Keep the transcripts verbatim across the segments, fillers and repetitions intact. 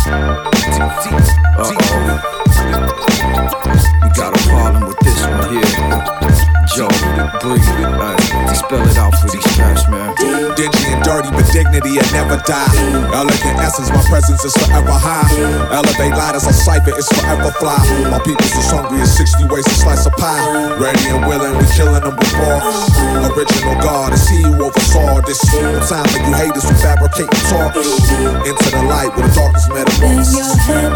Uh-oh. We got a problem with this one here. Joe, breathe, right. Spell it out for these cats, man. Dingy and dirty, but dignity had never die. Elegant essence, my presence is forever high. Elevate light as a cipher, it's forever fly. My people's as hungry as sixty ways to slice a pie. Ready and willing, we killing them with bars. Original God, it's he who oversaw this. No time for you haters who fabricate and talk. Into the light where the darkness metamorphs. Bang your head,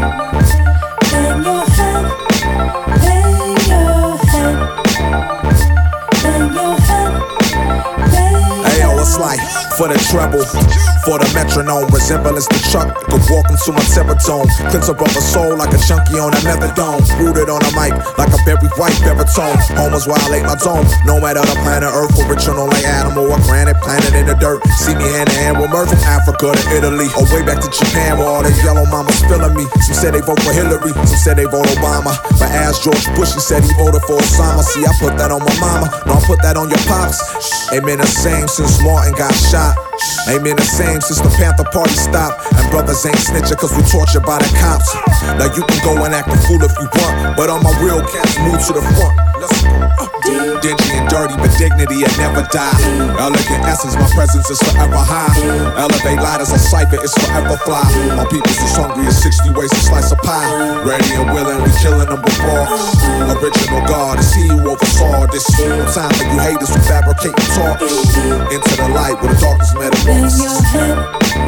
bang your head, bang your head, bang your head, bang. Hey yo, it's like for the treble, for the metronome, resemblance to Chuck, could walk into my serotonin. Cleanse a brother's soul like a junkie on a methadone. Rooted on a mic like a very white baritone. Homers violate my dome. No matter the planet Earth, original like animal or granite, planet in the dirt. See me hand in hand with Murph from Africa to Italy, or way back to Japan where all the yellow mamas feeling me. Some said they vote for Hillary, some said they vote Obama. But as George Bush, he said he voted for Osama. See, I put that on my mama, no, I put that on your pops. Ain't been the same since Martin got shot. Ain't been the same since the Panther Party stopped. And brothers ain't snitching cause we tortured by the cops. Now you can go and act a fool if you want, but all my real cats move to the front. Let's go. Uh. Dingy and dirty, but dignity had never die. Elegant essence, my presence is forever high. Elevate light as a cipher, it's forever fly. My people's as hungry as sixty ways to slice a pie. Ready and willing, we killing them with bars. Original God, it's he who oversaw this. No time for you haters who fabricate and talk. Into the light where the darkness metamorphs. Bang your head,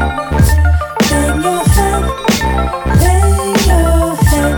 bang your head, bang your head,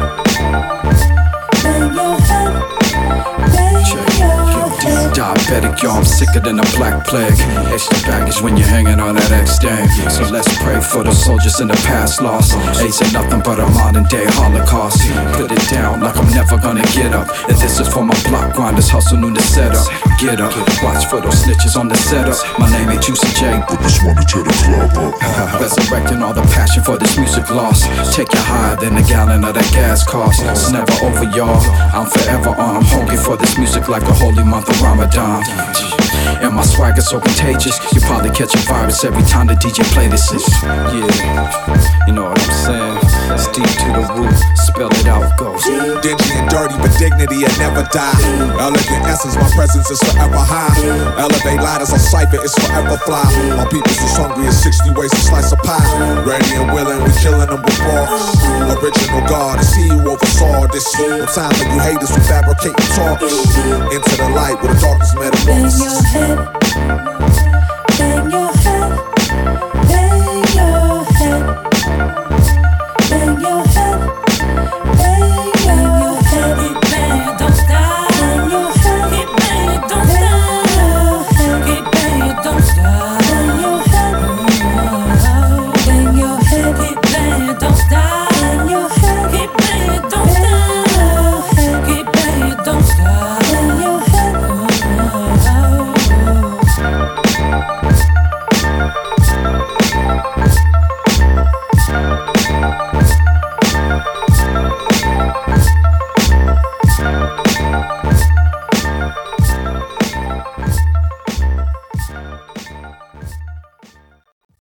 bang your head, bang your head. Diabetic, yo, I'm sicker than a black plague. Extra baggage when you're hanging on that X thing. So let's pray for the soldiers in the past lost. AIDS ain't nothing but a modern day holocaust. Put it down like I'm never gonna get up. And this is for my block grinders, hustle new to set up. Get up, watch for those snitches on the setup. My name ain't Juicy J, but this one to tear the club up. Resurrecting all the passion for this music lost. Take you higher than a gallon of that gas cost. It's never over, y'all. I'm forever on. I'm hungry for this music like the holy month of Ramadan. And my swag is so contagious, you probably catch a virus every time the D J play this. Yeah, you know what I'm saying? It's deep to the root, spell it out, goes. Dingy and dirty, but dignity had never die. Elegant essence, my presence is forever high. Elevate light as a cipher, it's forever fly. My people's as hungry as sixty ways to slice a pie. Ready and willing, we killing them with bars. Original God, it's he who oversaw this. No time for you haters who fabricate and talk. Into the light where the darkness metamorphs. Bang your head.